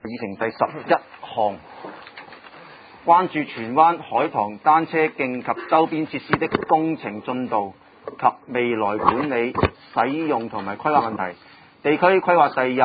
議程第11項，關注荃灣海旁單車徑及周邊設施的工程進度及未來管理、使用同埋規劃問題。地區規劃第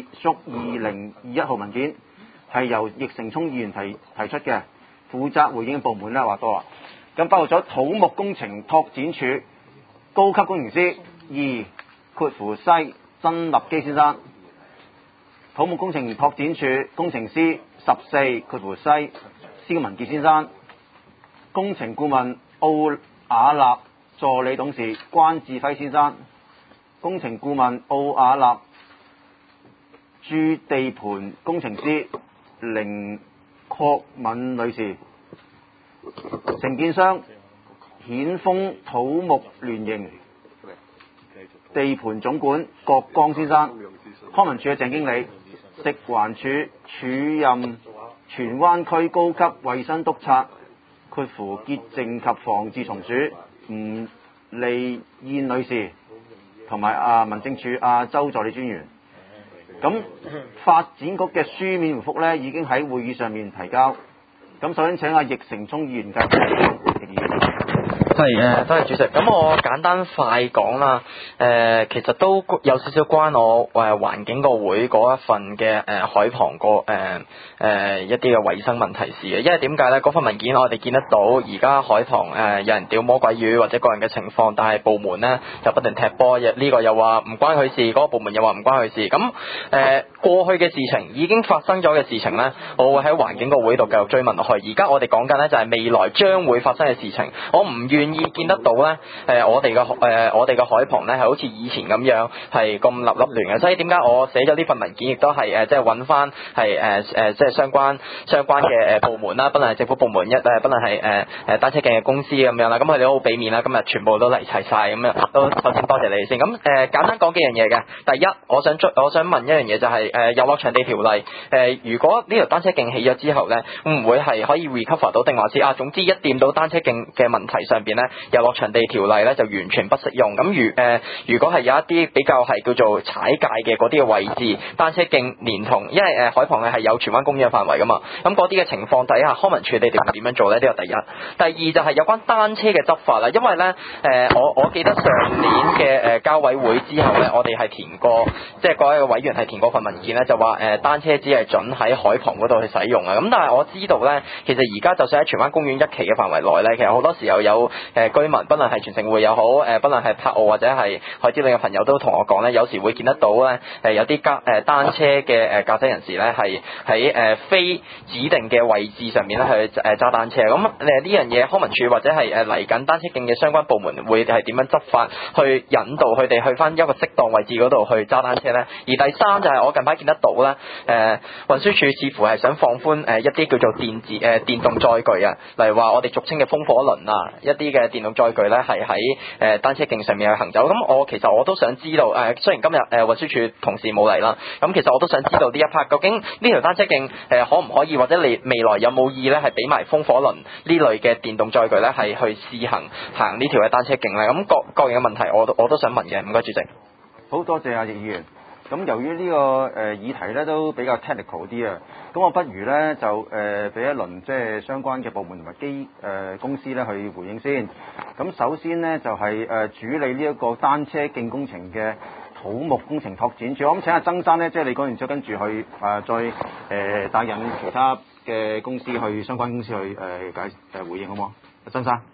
22/2021號文件係由易成聰議員提出嘅，負責回應嘅部門話多啦。咁包括咗土木工程拓展署高級工程師2括弧西曾立基先生，土木工程拓展署工程師14括弧西蕭文傑先生，工程顧問奧雅納助理董事關志輝先生，工程顧問奧雅納駐地盤工程師凌確敏女士，承建商顯豐土木聯營地盤總管郭江先生，康文署嘅鄭經理，食環署署任荃灣區高級衛生督察括弧潔淨及防治蟲鼠吳麗燕女士，同埋民政處亞洲助理專員。咁發展局嘅書面回覆呢已經喺會議上面提交。咁首先請易成聰議員繼續。 係多謝主席。咁我簡單快講啦。其實都有少少關我環境個會嗰一份嘅海旁個一啲嘅衞生問題事嘅。因為點解咧？嗰份文件我哋見得到，而家海旁有人釣魔鬼魚或者個人嘅情況，但係部門咧就不斷踢波，呢個又話唔關佢事，嗰個部門又話唔關佢事。咁過去嘅事情已經發生咗嘅事情咧，我會喺環境個會度繼續追問落去。而家我哋講緊咧就係未來將會發生嘅事情，我唔願意見得到咧我哋嘅海旁咧係好似以前咁樣係咁立亂嘅。所以點解我寫咗呢份文件，亦都係即係揾翻係即係相關嘅部門啦，不論係政府部門不論係單車徑嘅公司咁樣啦，咁佢哋都好俾面啦，今日全部都嚟齊晒咁樣，都首先多謝你哋先。咁簡單講幾樣嘢嘅。第一，我想問一樣嘢就係遊樂場地條例如果呢條單車徑起咗之後咧，會唔會係可以 recover 到，定還是總之一掂到單車徑嘅問題上邊咧，遊樂場地條例咧就完全不適用。咁如果係有一啲比較係叫做踩界嘅嗰啲嘅位置，單車徑連同因為海旁係有荃灣公園嘅範圍噶嘛，咁嗰啲嘅情況底下，康文署你哋點樣做咧？呢個第一。第二就係有關單車嘅執法啦，因為咧我記得上年嘅交委會之後咧，我哋係填過，即係各位委員係填過份文件咧，就話單車只係準喺海旁嗰度去使用啊。咁但係我知道咧，其實而家就算喺荃灣公園一期嘅範圍內咧，其實好多時候有居民，不論係全城會又好，不論係柏澳或者係海之嶺嘅朋友都同我講咧，有時會見得到咧有啲單車嘅駕駛人士咧係喺非指定嘅位置上面咧去揸單車。咁呢樣嘢康文署或者係嚟緊單車徑嘅相關部門會係點樣執法去引導佢哋去翻一個適當位置嗰度去揸單車咧？而第三就係我近排見得到咧運輸署似乎係想放寬一啲叫做電動載具啊，例如話我哋俗稱嘅風火輪啊，一啲嘅電動載具咧係喺單車徑上面去行走。咁其實我都想知道雖然今日運輸署同事冇嚟啦，咁其實我都想知道呢一 part 究竟呢條單車徑可唔可以，或者你未來有冇意咧係俾埋風火輪呢類嘅電動載具咧係去試行呢條嘅單車徑咧？咁各樣嘅問題我都想問嘅。唔該主席。 好多謝易議員。咁由於呢個議題咧都比較 technical 啲啊，咁我不如咧就俾一輪即係相關嘅部門同埋公司咧去回應先。咁首先呢，就係處理呢一個單車徑工程嘅土木工程拓展署，我諗請阿曾生咧，即係你講完之後跟住去再帶引其他嘅公司去相關公司去回應好冇？曾生。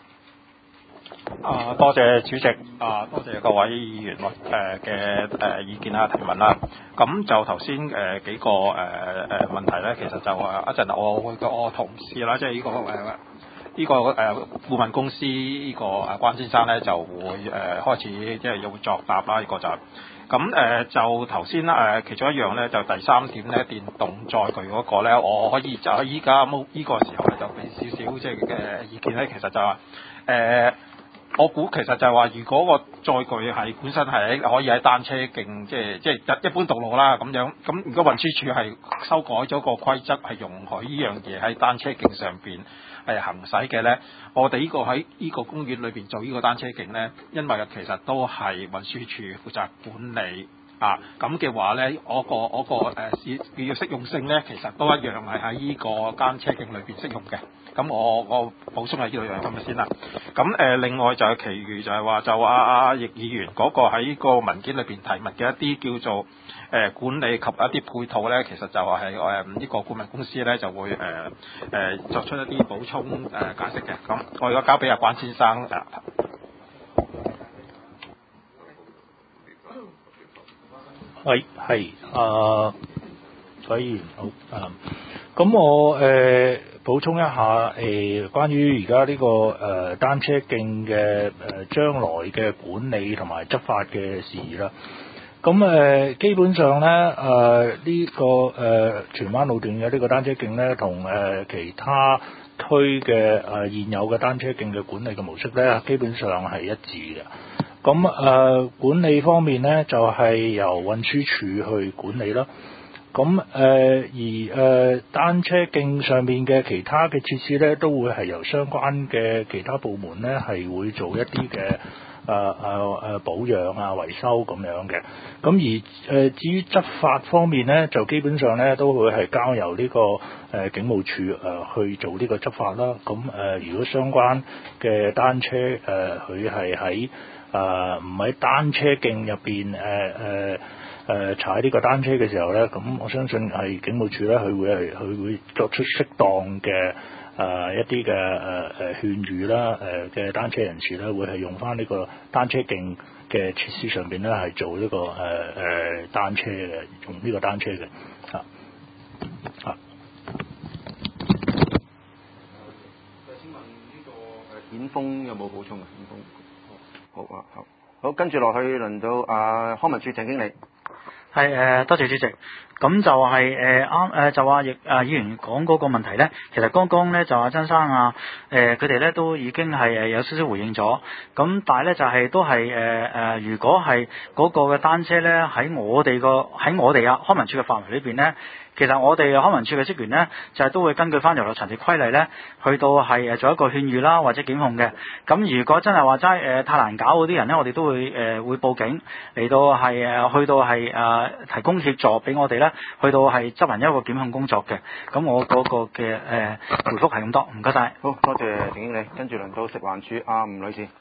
多謝主席，多謝各位議員嘅意見提問啦。咁就頭先幾個問題咧，其實就一陣我同事啦，即係呢個顧問公司呢個關先生咧就會開始即係要作答啦。呢個就咁就頭先其中一樣咧就第三點咧，電動載具嗰個咧，我可以就依家呢個時候咧就俾少少即係嘅意見咧，其實就話我估其實就係話，如果個載具係本身係可以喺單車徑，即係一般道路啦咁樣，咁如果運輸署係修改咗個規則，係容許呢樣嘢喺單車徑上邊行駛嘅咧，我哋呢個喺呢個公園裏邊做呢個單車徑咧，因為其實都係運輸署負責管理咁嘅話咧，我個市嘅適用性咧，其實都一樣係喺呢個單車徑裏邊適用嘅。咁我補充係呢度樣咁先啦。咁另外就係其餘就係話就阿易議員嗰個喺個文件裏邊提問嘅一啲叫做管理及一啲配套咧，其實就係呢個顧問公司咧就會作出一啲補充解釋嘅。咁我而家交俾阿關先生所以好咁我補充一下關於而家呢個單車徑嘅將來嘅管理同埋執法嘅事宜啦。咁基本上咧呢個荃灣路段嘅呢個單車徑咧，同其他區嘅現有嘅單車徑嘅管理嘅模式咧，基本上係一致嘅。咁管理方面咧，就係由運輸署去管理啦。咁而單車徑上面嘅其他嘅設施咧，都會係由相關嘅其他部門咧係會做一啲嘅保養啊、維修咁樣嘅。咁而至於執法方面咧，就基本上咧都會係交由呢個警務處去做呢個執法啦。咁如果相關嘅單車佢係喺唔喺單車徑入邊踩呢個單車嘅時候咧，咁我相信係警務處咧，佢會作出適當嘅一啲嘅勸喻啦，嘅單車人士咧，會係用翻呢個單車徑嘅設施上邊咧，係做呢個單車嘅，用呢個單車嘅請問呢個顯峰有冇補充啊？顯峰好，跟住落去輪到康文署鄭經理。 係多謝主席。咁就係就話議員講嗰個問題咧，其實剛剛咧就阿曾生佢哋咧都已經係有少少回應咗。咁但係咧就係都係如果係嗰個嘅單車咧喺我哋康文署嘅範圍裏邊咧，其實我哋康文署嘅職員咧就係都會根據翻遊樂場地規例咧，去到係做一個勸喻啦或者檢控嘅。咁如果真係話齋太難搞嗰啲人咧，我哋都會報警嚟到係去到係提供協助俾我哋咧，去到係執行一個檢控工作嘅。咁我嗰個嘅回覆係咁多，唔該晒。 好多謝鄭經理，跟住輪到食環署吳女士。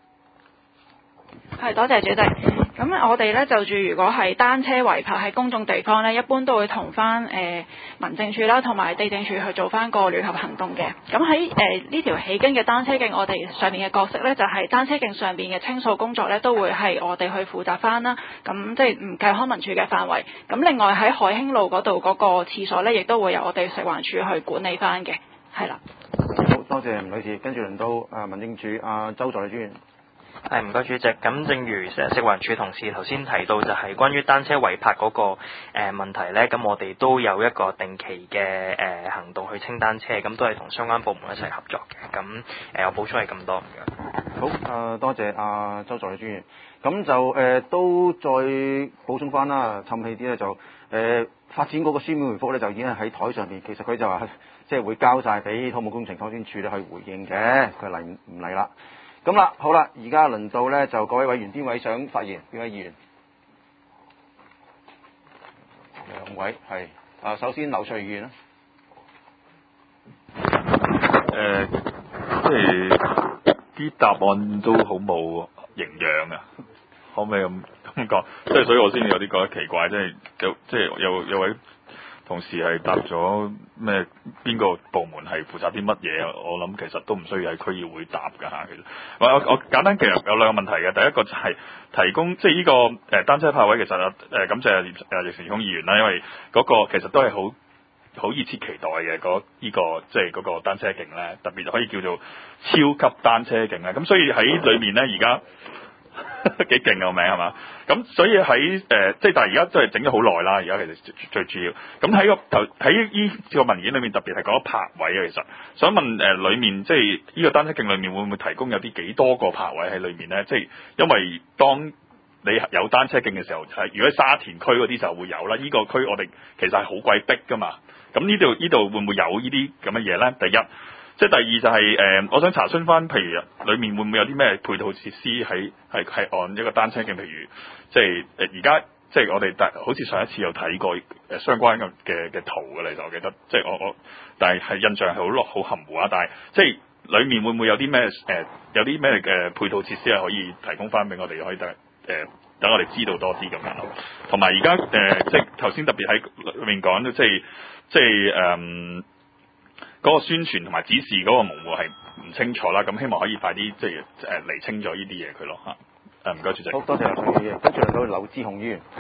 係，多謝主席。咁我哋咧就住如果係單車違泊喺公眾地方咧，一般都會同翻民政處啦，同埋地政處去做翻個聯合行動嘅。咁喺呢條起經嘅單車徑，我哋上面嘅角色咧就係單車徑上邊嘅清掃工作咧，都會係我哋去負責翻啦。咁即係唔計康文署嘅範圍。咁另外喺海興路嗰度嗰個廁所咧，亦都會由我哋食環署去管理翻嘅。係啦。 好多謝吳女士，跟住輪到民政處周助理專員。 係，唔該主席。咁正如食環署同事頭先提到，就係關於單車違泊嗰個問題咧，咁我哋都有一個定期嘅行動去清單車，咁都係同相關部門一齊合作嘅。咁我補充係咁多，唔該。 好，多謝周助理專員。咁就都再補充翻啦，氹氣啲咧就發展嗰個書面回覆咧就已經係喺台上邊，其實佢就話即係會交晒俾土木工程拓展署咧去回應嘅，佢嚟唔嚟啦？咁啦，好啦，而家輪到咧就各位委員，邊位想發言？邊位議員？兩位係首先劉翠議員啦。 即係啲答案都好冇營養啊，可唔可以咁講？即係所以我先有啲覺得奇怪，即係有位同事係答咗咩？邊個部門係負責啲乜嘢？我諗其實都唔需要喺區議會答㗎嚇。其實我簡單其實有兩個問題嘅。第一個就係提供即係呢個單車泊位，其實感謝易成聰議員啦，因為嗰個其實都係好熱切期待嘅呢個即係嗰個單車徑咧，特別可以叫做超級單車徑咧。咁所以喺裏面咧，而家幾勁個名係嘛？咁所以喺即係但係而家都係整咗好耐啦。而家其實最主要咁喺呢個文件裏面特別係講泊位啊。其實想問裏面即係呢個單車徑裏面會唔會提供有啲幾多個泊位喺裏面咧？即係因為當你有單車徑嘅時候，如果沙田區嗰啲就會有啦。呢個區我哋其實係好鬼逼㗎嘛。咁呢度會唔會有呢啲咁嘅嘢咧？第一。即係第二就係我想查詢翻，譬如裏面會唔會有啲咩配套設施係按一個單車徑，譬如即係而家即係我哋好似上一次有睇過相關嘅圖嘅，其實我記得，即係我但係印象係好含糊啊，但係即係裡面會唔會有啲咩有啲咩嘅配套設施係可以提供翻俾我哋，可以等我哋知道多啲咁樣咯。同埋而家即係頭先特別喺裏面講，即係嗰個宣傳同埋指示嗰個模糊係唔清楚啦，咁希望可以快啲即係釐清咗呢啲嘢佢咯嚇。唔該，主席。 好多謝劉議員，跟住嚟到劉志雄議員。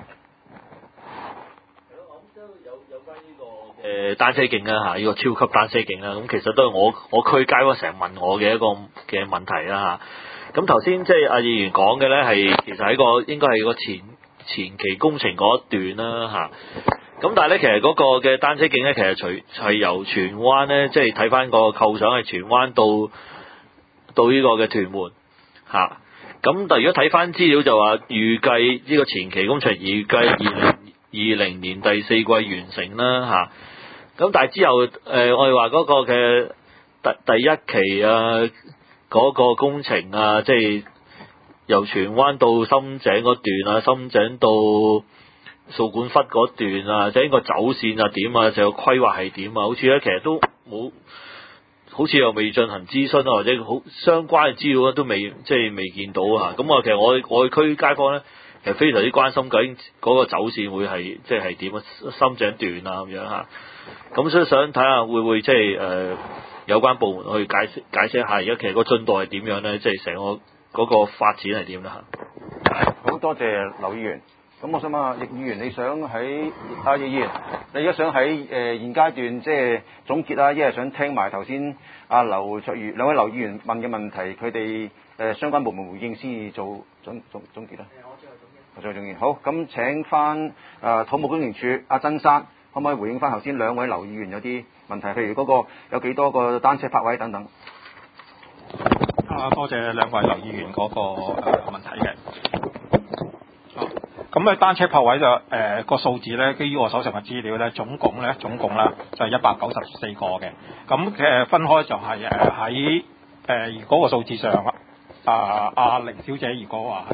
有關呢個單車徑啦嚇，呢個超級單車徑啦，咁其實都係我區街坊成日問我嘅一個嘅問題啦嚇。咁頭先即係阿議員講嘅咧，係其實喺個應該係個前期工程嗰一段啦嚇。咁但係咧，其實嗰個嘅單車徑咧，其實係由荃灣咧，即係睇翻個構想係荃灣到呢個嘅屯門嚇。咁但係如果睇翻資料就話預計呢個前期工程預計2020年第4季完成啦嚇。咁但係之後我哋話嗰個嘅第一期啊嗰個工程啊，即係由荃灣到深井嗰段啊，深井到掃管笏嗰段啊，即係呢個走線啊點啊，就個規劃係點啊，好似咧其實都冇，好似又未進行諮詢啊，或者好相關嘅資料咧都未見到啊。咁啊，其實我區街坊咧其實非常之關心究竟嗰個走線會係即係點啊，深井段啊咁樣嚇。咁所以想睇下會唔會即係有關部門去解釋下而家其實個進度係點樣咧，即係成個嗰個發展係點咧嚇。 好多謝劉議員。咁我想問下易議員，你想喺易議員，你而家想喺現階段即係總結啦，一係想聽埋頭先阿劉卓宇兩位劉議員問嘅問題，佢哋相關部門回應先做總結啦。我最後總結。好，咁請翻土木工程署阿曾生，可唔可以回應翻頭先兩位劉議員有啲問題，譬如嗰個有幾多個單車泊位等等？ 多謝兩位劉議員嗰個問題嘅。咁咧單車泊位就個數字咧，基於我手上嘅資料咧，總共咧就係194個嘅。咁分開就係喺如果個數字上阿凌小姐如果話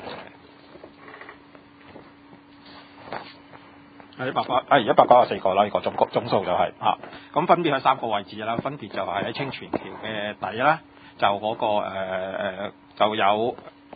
係194個啦，呢個總數就係咁分別係3個位置啦，分別就係喺清泉橋嘅底啦，就嗰個就有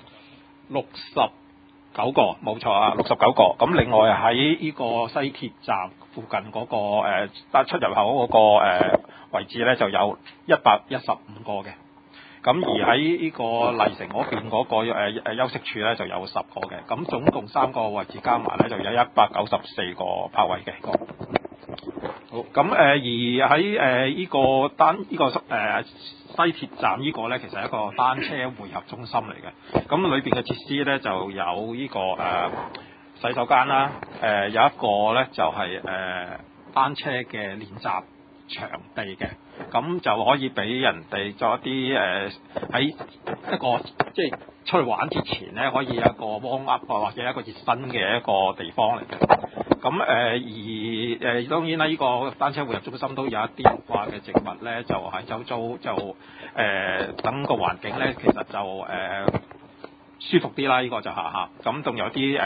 69個，冇錯啊，69個。咁另外喺呢個西鐵站附近嗰個出入口嗰個位置咧，就有115個嘅。咁而喺呢個麗城嗰邊嗰個休息處咧，就有10個嘅。咁總共3個位置加埋咧，就有194個泊位嘅。好，咁而喺呢個西鐵站呢個咧，其實係一個單車匯合中心嚟嘅。咁裏邊嘅設施咧，就有呢個洗手間啦，有一個咧就係單車嘅練習場地嘅，咁就可以俾人哋做一啲喺一個即係出去玩之前咧，可以有一個 warm up 或者一個熱身嘅一個地方嚟嘅。咁而當然啦，呢個單車匯合中心都有一啲綠化嘅植物咧，就係周遭就等個環境咧，其實就舒服啲啦。呢個就下咁仲有啲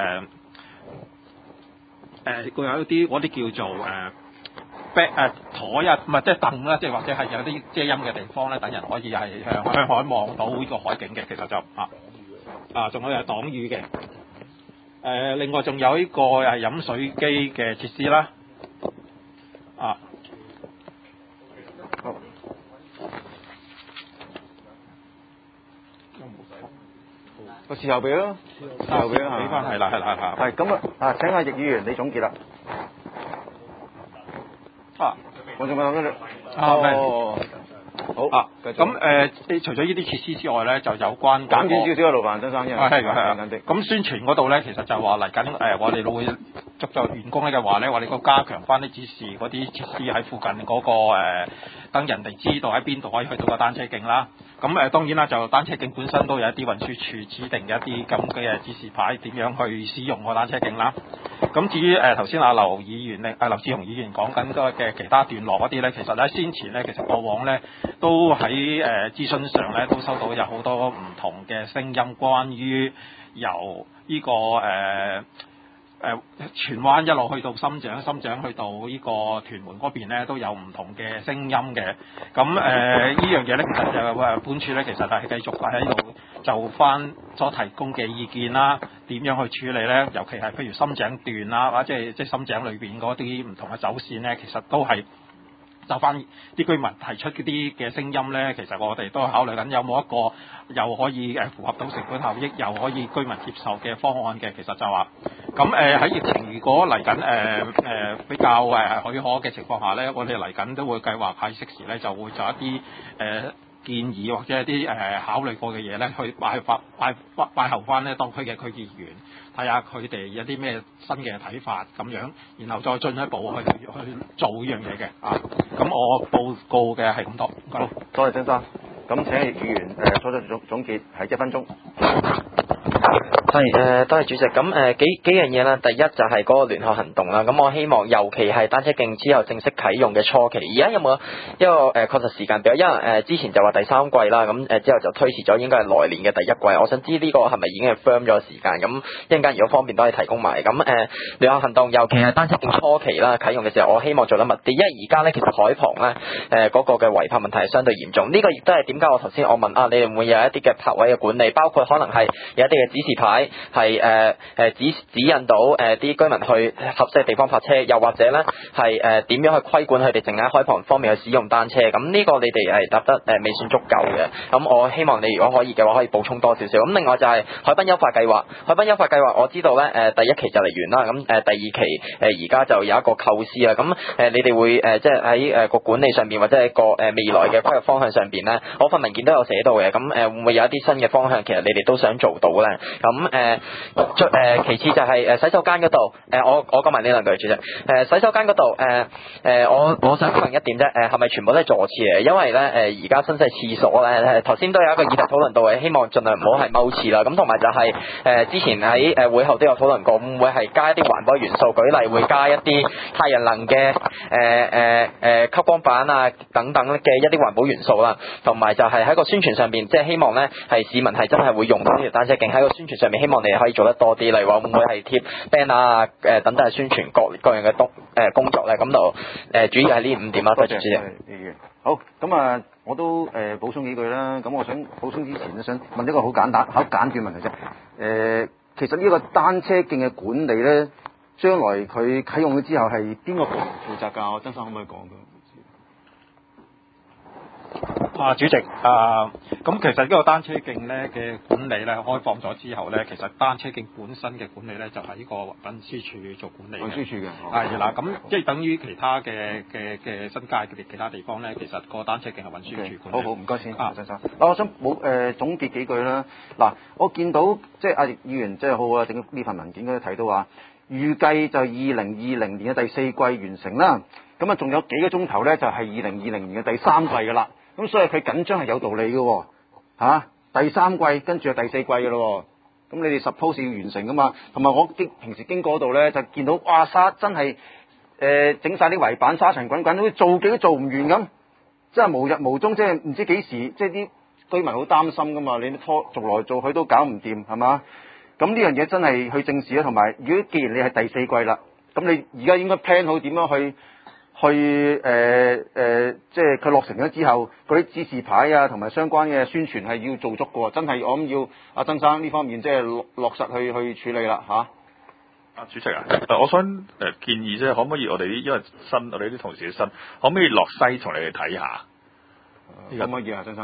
佢有一啲嗰啲叫做台啊，唔係即係凳啦，即係或者係有啲遮陰嘅地方咧，等人可以係向海望到呢個海景嘅。其實就仲有擋雨嘅。另外仲有呢個係飲水機嘅設施啦。 個時候表咯，時候表俾翻係啦。 係咁請阿易議員你總結啦。我仲諗緊你。好咁除咗呢啲設施之外咧，就有關簡短少少嘅勞煩曾生，因為係咁宣傳嗰度咧，其實就話嚟緊我哋會續咗員工咧嘅話咧，我哋個加強翻啲指示嗰啲設施喺附近嗰個等人哋知道喺邊度可以去到個單車徑啦。咁當然啦，就單車徑本身都有一啲運輸署指定嘅一啲咁嘅指示牌，點樣去使用個單車徑啦。咁至於頭先阿劉志雄議員講緊嘅其他段落嗰啲咧，其實喺先前咧，其實過往咧都喺諮詢上咧都收到有好多唔同嘅聲音，關於由呢個荃灣一路去到深井去到呢個屯門嗰邊咧，都有唔同嘅聲音嘅。咁呢樣嘢咧，其實本署咧其實係繼續喺度就翻所提供嘅意見啦，點樣去處理咧？尤其係譬如深井段啦，或者即係深井裏邊嗰啲唔同嘅走線咧，其實都係就翻啲居民提出嗰啲嘅聲音咧，其實我哋都考慮緊有冇一個又可以符合到成本效益，又可以居民接受嘅方案嘅。其實就話咁喺疫情如果嚟緊比較許可嘅情況下咧，我哋嚟緊都會計劃喺適時咧就會做一啲建議或者一啲考慮過嘅嘢咧，去拜候翻咧當區嘅區議員，睇下佢哋有啲咩新嘅睇法咁樣，然後再進一步去做呢樣嘢嘅啊。咁我報告嘅係咁多，唔該。 好，多謝曾生。咁請議員作出總結，係1分鐘。 係多謝主席。咁幾樣嘢啦。第一就係嗰個聯合行動啦。咁我希望，尤其係單車徑之後正式啟用嘅初期，而家有冇一個確實時間表？因為之前就話第3季啦，咁之後就推遲咗，應該係來年嘅第1季。我想知呢個係咪已經係 firm 咗時間？咁一陣間如果方便都可以提供埋。咁聯合行動，尤其係單車徑初期啦啟用嘅時候，我希望做得密啲，因為而家咧其實海旁咧嗰個嘅違泊問題係相對嚴重。呢個亦都係點解我頭先我問你哋會唔會有一啲嘅泊位嘅管理，包括可能係有一啲嘅指示牌。係指引到啲居民去合適嘅地方泊車，又或者咧係點樣去規管佢哋淨喺海旁方面去使用單車。咁呢個你哋係答得未算足夠嘅。咁我希望你如果可以嘅話，可以補充多少少。咁另外就係海濱優化計劃。海濱優化計劃我知道咧第1期就嚟完啦。咁第2期而家就有一個構思啦。咁你哋會即係喺個管理上面，或者係個未來嘅規劃方向上邊咧，我份文件都有寫到嘅。咁會唔會有一啲新嘅方向？其實你哋都想做到咧。咁其次就係洗手間嗰度，我講埋呢兩句主席。洗手間嗰度我想問一點啫，係咪全部都係座廁嚟？因為咧而家新式廁所咧，頭先都有一個議題討論到嘅，希望盡量唔好係踎廁啦。咁同埋就係之前喺會後都有討論過，會唔會係加一啲環保元素？舉例會加一啲太陽能嘅吸光板啊等等嘅一啲環保元素啦。同埋就係喺個宣傳上邊，即係希望咧係市民係真係會用到呢條單車徑，喺個宣傳上面，希望你可以做得多啲，例如話會唔會係貼 banner 啊等等宣傳各樣嘅工作咧。咁就主要係呢5點啦。多謝主席。 議員。好，咁我都補充幾句啦。咁我想補充之前咧，想問一個好簡單嘅問題啫。其實呢個單車徑嘅管理咧，將來佢啟用咗之後係邊個部門負責㗎？曾生可唔可以講㗎？ 主席，咁其實呢個單車徑咧嘅管理咧開放咗之後咧，其實單車徑本身嘅管理咧就係呢個運輸署做管理嘅。運輸署嘅係啦，咁即係等於其他嘅新界嘅其他地方咧，其實個單車徑係運輸署管理。好，唔該先，曾生。 我想總結幾句啦。嗱，我見到即係阿議員即係好啊，整呢份文件嗰度睇到話，預計就2020年嘅第4季完成啦。咁仲有幾個鐘頭咧，就係2020年嘅第3季㗎啦。咁所以佢緊張係有道理嘅喎，第3季跟住就第4季嘅咯喎，咁你哋 suppose 要完成噶嘛？同埋我平時經過嗰度咧，就見到哇沙真係整晒啲圍板沙塵滾滾，好似做幾都做唔完咁，真係無日無蹤，即係唔知幾時，即係啲居民好擔心噶嘛，你做來做去都搞唔掂係嘛？咁呢樣嘢真係去正視啦，同埋如果既然你係第4季啦，咁你而家應該 plan 好點樣去即係佢落成咗之後，嗰啲指示牌啊，同埋相關嘅宣傳係要做足嘅喎，真係我諗要阿曾生呢方面即係落實去處理啦嚇。 主席我想建議啫，可唔可以我哋因為我哋啲同事嘅可唔可以落西同你哋睇下？ 可唔可以啊，曾生？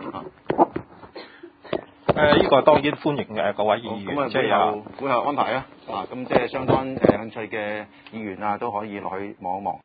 呢個當然歡迎各位議員，即係會後安排啊，咁即係相關興趣嘅議員啊，都可以落去望一望。